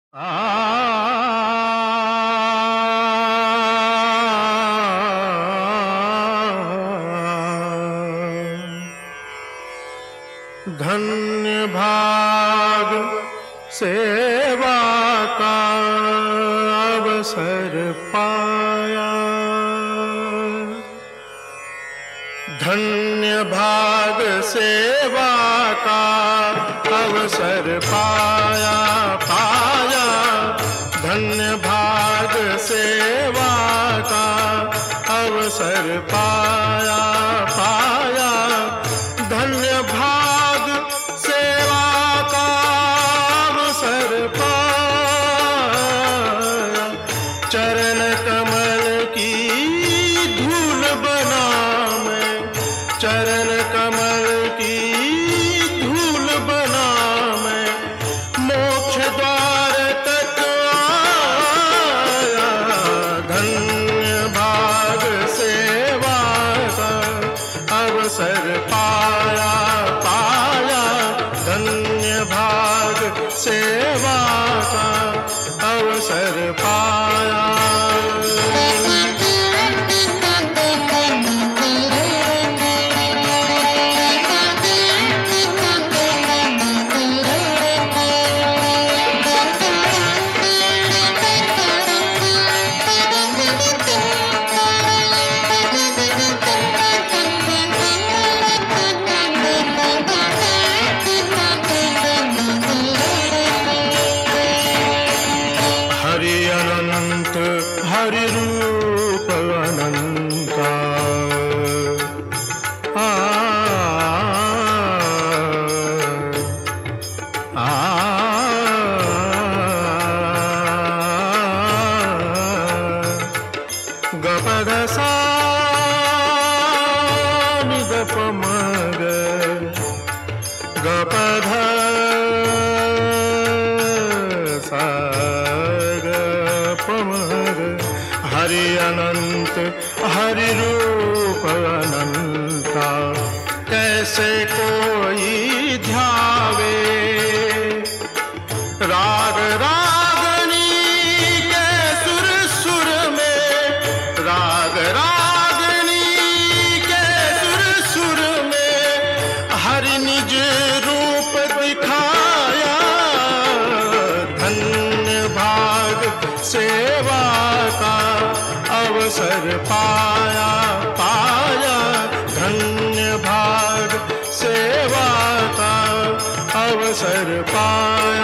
धन्य भाग सेवा का अवसर पाया, धन्य भाग सेवा का अवसर पाया पाया, धन्य भाग सेवा का अवसर पाया पाया, धन्य भाग सेवा का अवसर पाया, चरण कमल की धूल बना मैं, चरण कमल की धूल बना मैं, मोक्ष द्वार तक आया, धन्य भाग सेवा का अवसर पाया पाया, धन्य भाग सेवा का अवसर पाया। हरि रूप अनंता, गपद सा निद पमग, गपध सा हरि अनंत हरि रूप अनंता, कैसे कोई ध्यावे राग रागनी के सुर सुर में, राग रागनी के सुर सुर में हरि निज रूप दिखाया, धन्य भाग सेवा का अवसर पाया पाया, धन्य भाग सेवा का अवसर पाया।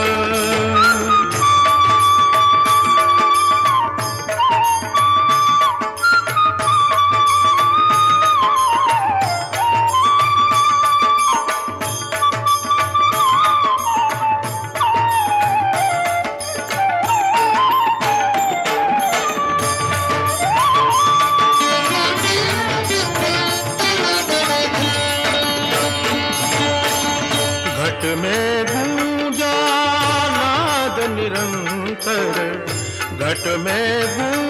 घट में गूंजा नाद निरंतर, घट में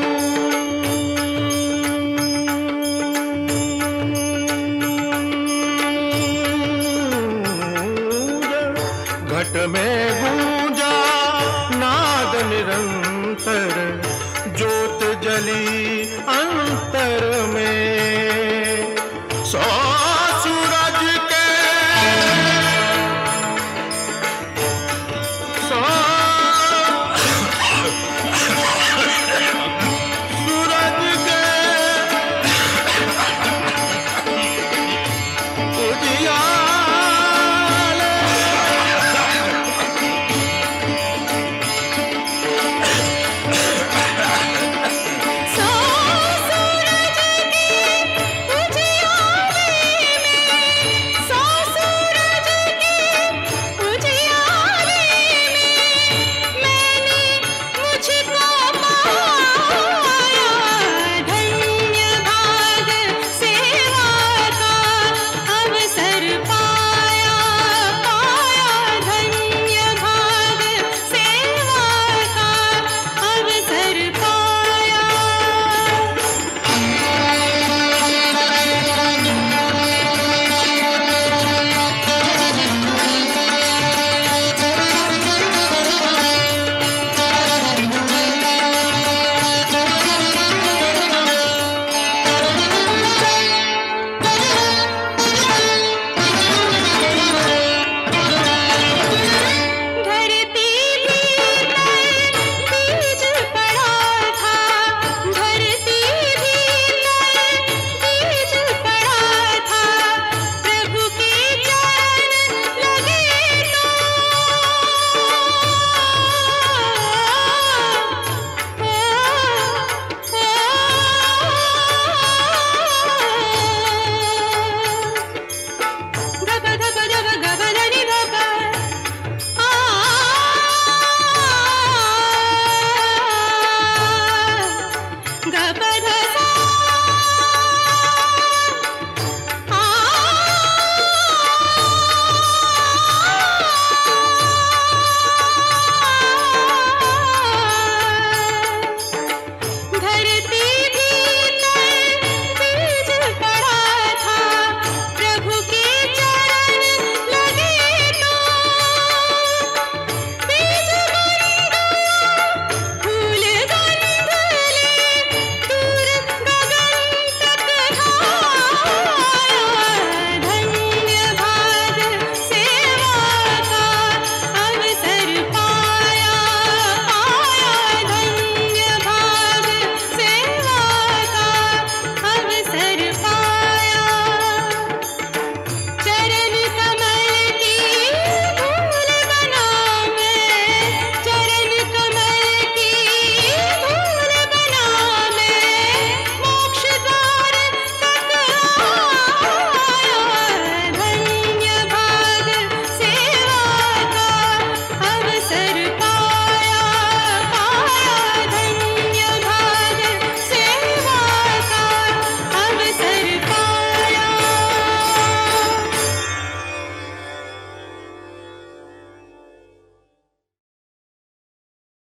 घट में गूंजा नाद निरंतर, ज्योत जली